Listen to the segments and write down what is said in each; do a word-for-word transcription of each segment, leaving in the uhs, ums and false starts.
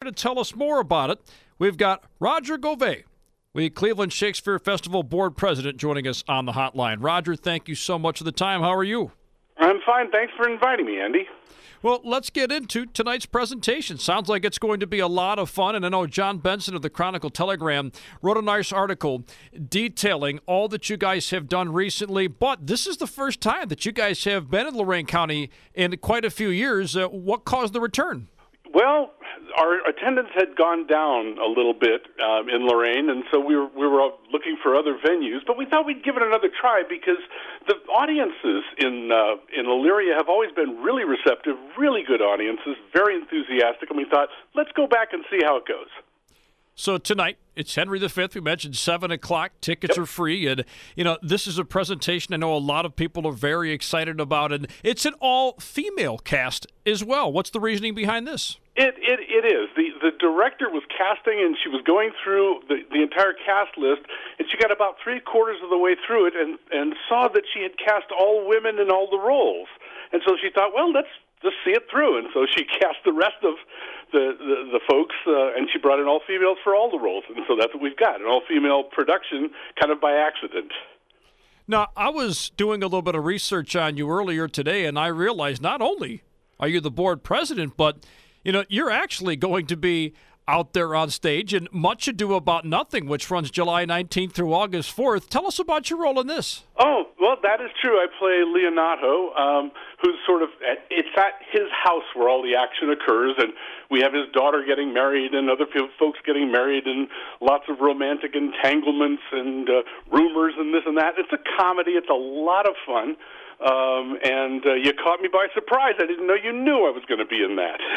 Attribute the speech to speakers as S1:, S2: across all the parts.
S1: to tell us more about it, we've got Roger Gouvet, the Cleveland Shakespeare Festival board president, joining us on the hotline. Roger, thank you so much for the time. How are you?
S2: I'm fine. Thanks for inviting me, Andy.
S1: Well, let's get into tonight's presentation. Sounds like it's going to be a lot of fun, and I know John Benson of the Chronicle Telegram wrote a nice article detailing all that you guys have done recently, but this is the first time that you guys have been in Lorain County in quite a few years. Uh, what caused the return?
S2: Well, our attendance had gone down a little bit um, in Lorain, and so we were we were looking for other venues. But we thought we'd give it another try because the audiences in uh, in Elyria have always been really receptive, really good audiences, very enthusiastic. And we thought, let's go back and see how it goes.
S1: So tonight, it's Henry the Fifth. We mentioned seven o'clock. Tickets
S2: Yep.
S1: are free. And, you know, this is a presentation I know a lot of people are very excited about. And it's an all-female cast as well. What's the reasoning behind this?
S2: It it it is. The the director was casting, and she was going through the, the entire cast list, and she got about three quarters of the way through it and, and saw that she had cast all women in all the roles. And so she thought, well, let's just see it through. And so she cast the rest of the, the, the folks, uh, and she brought in all females for all the roles. And so that's what we've got, an all-female production kind of by accident.
S1: Now, I was doing a little bit of research on you earlier today, and I realized not only are you the board president, but, you know, you're actually going to be out there on stage in Much Ado About Nothing, which runs July nineteenth through August fourth. Tell us about your role in this.
S2: Oh, well, that is true. I play Leonato, um, who's sort of, at, it's at his house where all the action occurs, and we have his daughter getting married and other f- folks getting married and lots of romantic entanglements and uh, rumors and this and that. It's a comedy. It's a lot of fun. Um, and uh, you caught me by surprise. I didn't know you knew I was going to be in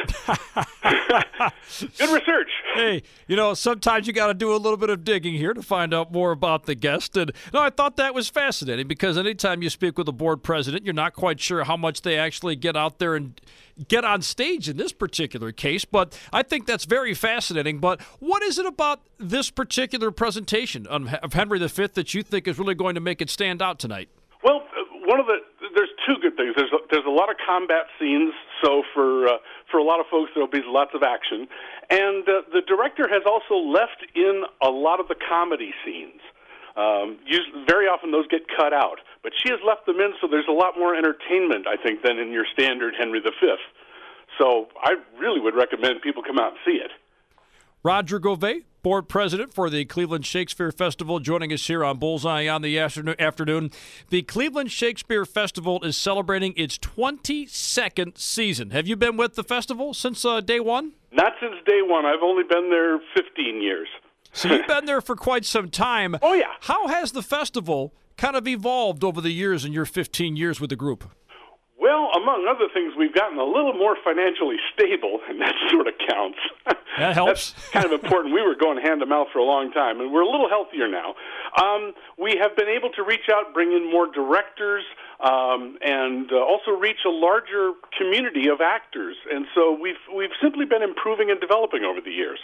S2: that. Good research.
S1: Hey, you know, sometimes you got to do a little bit of digging here to find out more about the guest. And no, I thought that was fascinating because anytime you speak with a board president, you're not quite sure how much they actually get out there and get on stage in this particular case. But I think that's very fascinating. But what is it about this particular presentation of Henry the Fifth that you think is really going to make it stand out tonight?
S2: Well, one of the there's two good things. There's a, there's a lot of combat scenes, so for uh, for a lot of folks there'll be lots of action, and uh, the director has also left in a lot of the comedy scenes. Um, usually, very often those get cut out, but she has left them in, so there's a lot more entertainment, I think, than in your standard Henry the Fifth. So I really would recommend people come out and see it.
S1: Roger Gouvet, board president for the Cleveland Shakespeare Festival, joining us here on Bullseye on the afternoon. The Cleveland Shakespeare Festival is celebrating its twenty-second season. Have you been with the festival since uh, day one?
S2: Not since day one. I've only been there fifteen years.
S1: So you've been there for quite some time.
S2: Oh, yeah.
S1: How has the festival kind of evolved over the years in your fifteen years with the group?
S2: Well, among other things, we've gotten a little more financially stable, and that sort of counts.
S1: That helps.
S2: That's kind of important. We were going hand to mouth for a long time, and we're a little healthier now. Um, we have been able to reach out, bring in more directors, um, and uh, also reach a larger community of actors. And so we've we've simply been improving and developing over the years.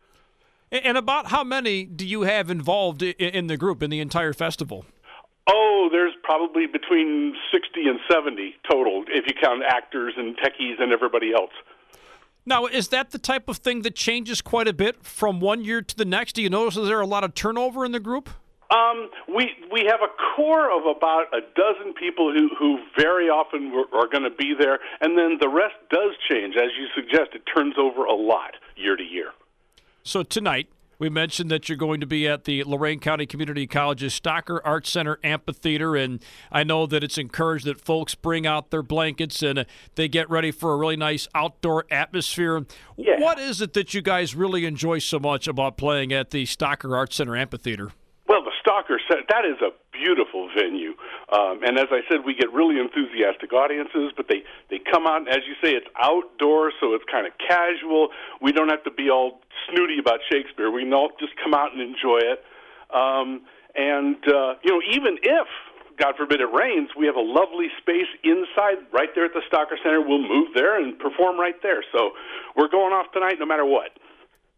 S1: And about how many do you have involved in the group, in the entire festival?
S2: Oh, there's probably between sixty and seventy total, if you count actors and techies and everybody else.
S1: Now, is that the type of thing that changes quite a bit from one year to the next? Do you notice that there are a lot of turnover in the group?
S2: Um, we we have a core of about a dozen people who, who very often were, are going to be there, and then the rest does change. As you suggest, it turns over a lot year to year.
S1: So tonight, we mentioned that you're going to be at the Lorain County Community College's Stocker Arts Center Amphitheater, and I know that it's encouraged that folks bring out their blankets and uh, they get ready for a really nice outdoor atmosphere.
S2: Yeah.
S1: What is it that you guys really enjoy so much about playing at the Stocker Arts Center Amphitheater?
S2: Well, the Stocker Center, that is a beautiful venue. Um, and as I said, we get really enthusiastic audiences, but they, they come out, and as you say, it's outdoors, so it's kind of casual. We don't have to be all snooty about Shakespeare. We can all just come out and enjoy it. Um, and, uh, you know, even if, God forbid, it rains, we have a lovely space inside right there at the Stocker Center. We'll move there and perform right there. So we're going off tonight no matter what.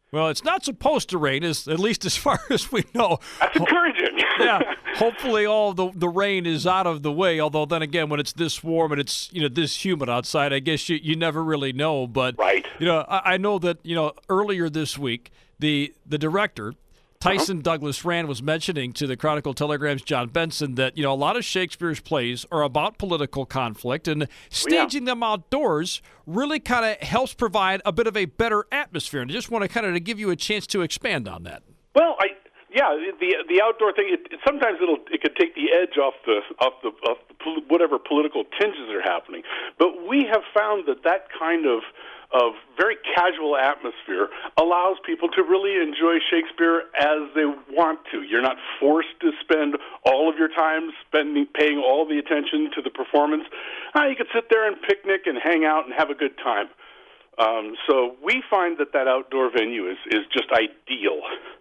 S1: Well, it's not supposed to rain, as at least as far as we know.
S2: That's encouraging.
S1: Yeah, hopefully all the the rain is out of the way. Although then again, when it's this warm and it's you know this humid outside, I guess you, you never really know. But
S2: right.
S1: you know, I, I know that you know earlier this week the the director. Tyson uh-huh. Douglas Rand was mentioning to the Chronicle Telegram's John Benson that, you know, a lot of Shakespeare's plays are about political conflict, and staging yeah. them outdoors really kind of helps provide a bit of a better atmosphere. And I just want to kind of give you a chance to expand on that.
S2: Well, I yeah, the the outdoor thing. It, it, sometimes it'll it could take the edge off the off the off the, whatever political tinges are happening. But we have found that that kind of of very casual atmosphere allows people to really enjoy Shakespeare as they want to. You're not forced to spend all of your time spending paying all the attention to the performance. Uh, you could sit there and picnic and hang out and have a good time. Um, so we find that that outdoor venue is, is just ideal.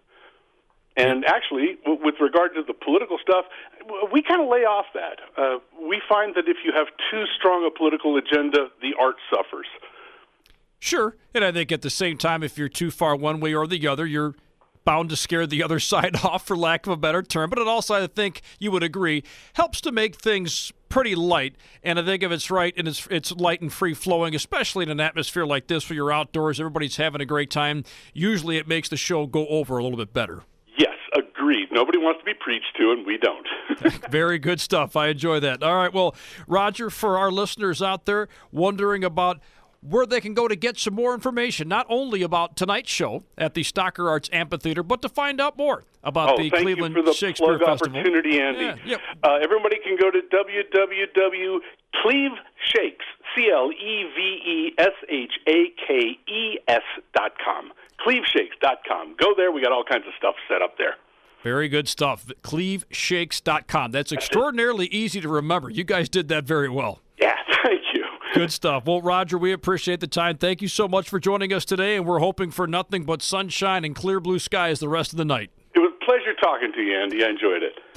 S2: And actually, w- with regard to the political stuff, w- we kind of lay off that. Uh, we find that if you have too strong a political agenda, the art suffers.
S1: Sure, and I think at the same time, if you're too far one way or the other, you're bound to scare the other side off, for lack of a better term. But it also, I think you would agree, helps to make things pretty light. And I think if it's right and it's it's light and free-flowing, especially in an atmosphere like this where you're outdoors, everybody's having a great time, usually it makes the show go over a little bit better.
S2: Yes, agreed. Nobody wants to be preached to, and we don't.
S1: Very good stuff. I enjoy that. All right, well, Roger, for our listeners out there wondering about where they can go to get some more information, not only about tonight's show at the Stocker Arts Amphitheater, but to find out more about
S2: oh,
S1: the
S2: thank
S1: Cleveland
S2: you for the
S1: Shakespeare
S2: plug
S1: Festival.
S2: Opportunity, Andy.
S1: Yeah, yep.
S2: uh, everybody can go to w w w dot cleve shakes, C L E V E S H A K E S dot com. cleve shakes dot com. Go there. We got all kinds of stuff set up there.
S1: Very good stuff. cleve shakes dot com. That's extraordinarily easy to remember. You guys did that very well.
S2: Yeah, thank you.
S1: Good stuff. Well, Roger, we appreciate the time. Thank you so much for joining us today, and we're hoping for nothing but sunshine and clear blue skies the rest of the night.
S2: It was a pleasure talking to you, Andy. I enjoyed it.